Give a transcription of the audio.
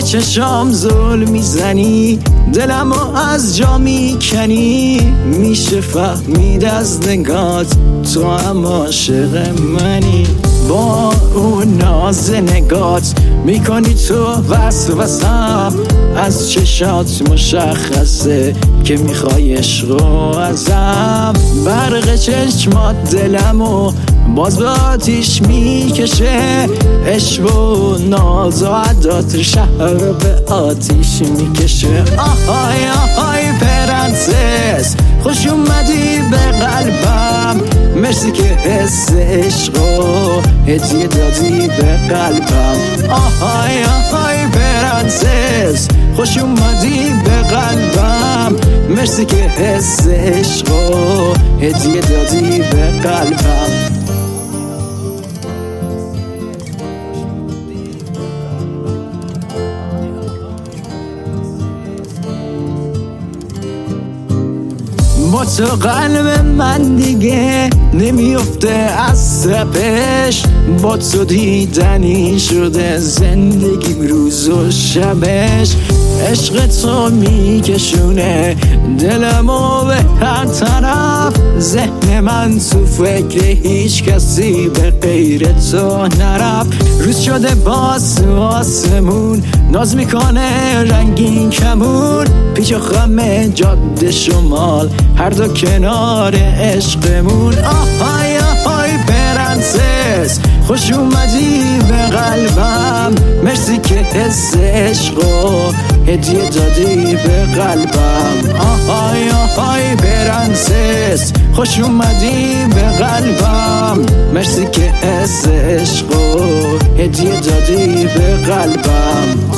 چشام زل میزنی، دلمو از جا میکنی. میشه فهمید از نگات تو هم عاشق منی. با اون ناز نگات میکنی تو وسوسم، از چشات مشخصه که میخوای عشق ازم. برق چشمات دلمو باز به آتیش میکشه، عشق و ناز و عدات شهر به آتیش میکشه. آهای آهای پرنسس، خوش اومدی به قلبم، مرسی که حس عشق و هدیه دادی به قلبم. آهای آهای پرنسس، خوش اومدی به قلبم، مرسی که حس عشق و هدیه دادی به قلبم. با تو قلب من دیگه نمیفته از تپش، با تو دیدنی شده زندگیم روز و شبش. عشق تو میکشونه دلمو به هر طرف، ذهن من تو فکر هیچ کسی به غیر تو نرفت. روز شده باز آسمون ناز میکنه رنگین کمون، پیچ و خم جاده شمال هر دو کنار عشقمون. آهای آهای پرنسس، خوش اومدی به قلبم، مرسی که حس عشق و هدیه دادی به قلبم. آهای آهای پرنسس، خوش اومدی به قلبم، مرسی که حس عشق و هدیه دادی به قلبم.